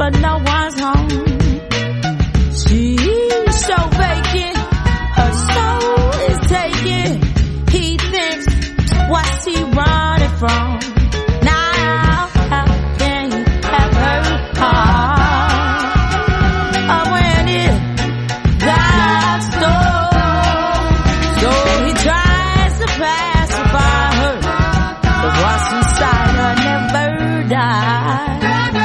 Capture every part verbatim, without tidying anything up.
but no one's home. She's so vacant, her soul is taken. He thinks, what's he running from? Now, how can he have her heart? Oh, when it got stole, so he tries to pacify her, but what's inside her never dies.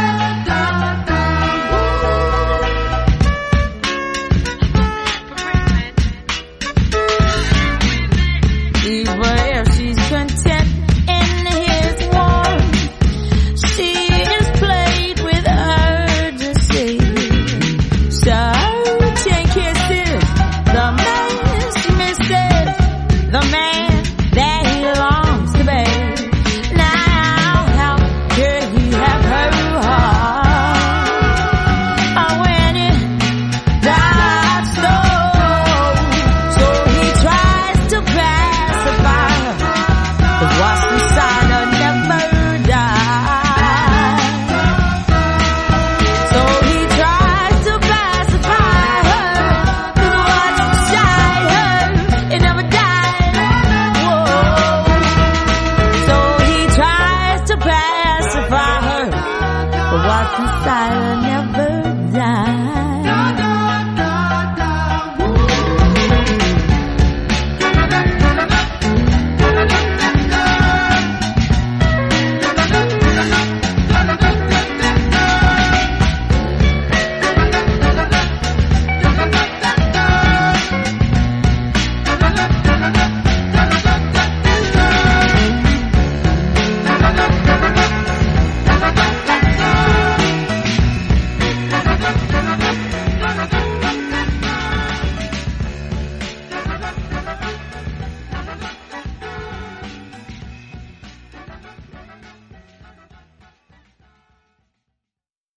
Even if she's content in his warmth, she is played with urgency. Searching kisses, the man misses the man that he longs to be. Now, how could he have her heart? Oh, when it got stole, so he tries to pacify her, but what's inside her never dies. So he tries to pacify her, but what's inside her, it never dies. Whoa. So he tries to pacify her, but what's inside her never dies.